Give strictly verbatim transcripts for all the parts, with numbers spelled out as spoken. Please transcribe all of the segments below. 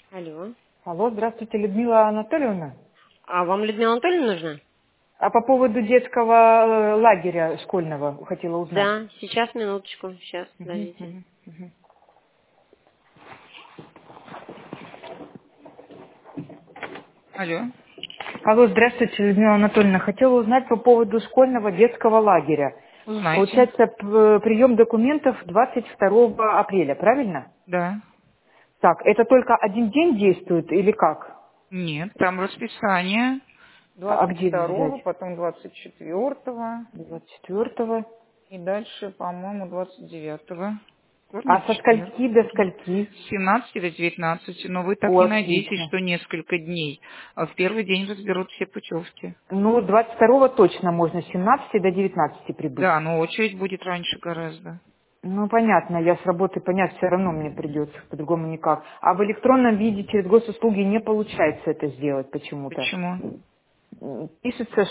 Алло. Алло, здравствуйте, Людмила Анатольевна. А вам Людмила Анатольевна нужна? А по поводу детского э, лагеря школьного хотела узнать. Да, сейчас, минуточку, сейчас, Мгм, подождите. мгм, мгм. Алло, Алло, здравствуйте, Людмила Анатольевна. Хотела узнать по поводу школьного детского лагеря. узнайте. Получается, п- прием документов двадцать второго апреля, правильно? Да. Так, это только один день действует или как? Нет, там расписание. А двадцать где взять? второго, потом двадцать четвёртого двадцать четвёртого. и дальше, по-моему, двадцать девятого. А Вторник, со четверг. скольки до скольки? С семнадцати до девятнадцати. Но вы так О, не надейтесь, отлично. что несколько дней. А в первый день разберут все путевки. Ну, двадцать второго точно можно с семнадцати до девятнадцати прибыть. Да, но очередь будет раньше гораздо. Ну, понятно, я с работы понять все равно мне придется, по-другому никак. А в электронном виде через госуслуги не получается это сделать почему-то. Почему? М, Пишется,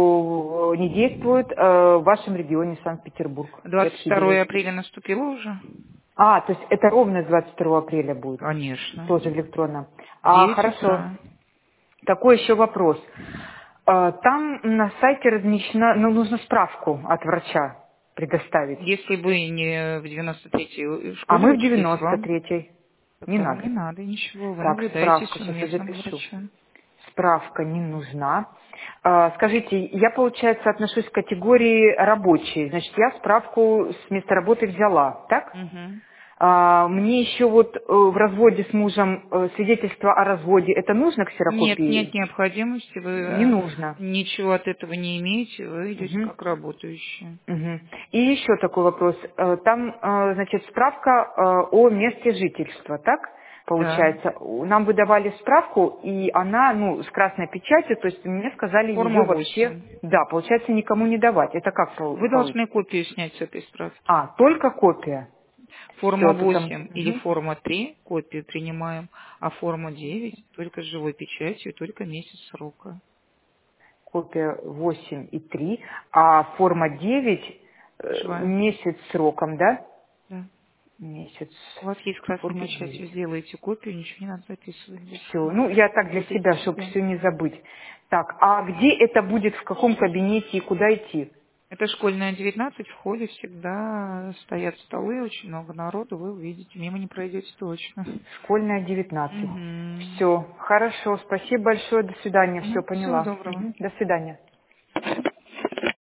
что не действует э, в вашем регионе Санкт-Петербург. двадцать Все-таки второго действует. апреля наступило уже? А, то есть это ровно с двадцать второго апреля будет, Конечно. тоже в электронном. В А, девять хорошо. утра. Такой еще вопрос. Э, Там на сайте размещена, ну, нужно справку от врача предоставить. Если вы не в девяносто третьей А школе мы в учитесь, девяносто вам третьей. Не тогда вам не надо. надо ничего. Вы Так, наблюдаетесь справка, у сейчас я местного запишу. врача. Справка не нужна. А, скажите, я, получается, отношусь к категории рабочие. Значит, я справку с места работы взяла, так? Мгм. А, мне еще вот э, в разводе с мужем э, свидетельство о разводе, это нужно Нет, ксерокопии? нет необходимости. Вы Не э, нужно. ничего от этого не имеете. Вы идете Мгм. как работающие. Мгм. И еще такой вопрос. Э, Там, э, значит, справка э, о месте жительства, так? Да. Получается, У- нам выдавали справку, и она, ну, с красной печатью, то есть мне сказали ее Форма вообще, восемь. да, получается, никому не давать. Это как пол- Вы должны получится? копию снять с этой справки. А, только копия. Форма Все, тут там восемь или мгм. форма три копию принимаем, а форма девять только с живой печатью, только месяц срока. Копия восемь и три, а форма девять э, Живая. месяц сроком, да? Да. Месяц, У вас есть красная форма печать, девять. сделаете копию, ничего не надо записывать Все. больше. Ну, я так для Работайте себя, чтобы себя. все не забыть. Так, а где это будет, в каком кабинете и куда идти? Это школьная девятнадцать, в холле всегда стоят столы, очень много народу, вы увидите, мимо не пройдете точно. Школьная девятнадцать. Угу. Все. Хорошо. Спасибо большое. До свидания. Все Всего поняла. доброго. Мгм. До свидания.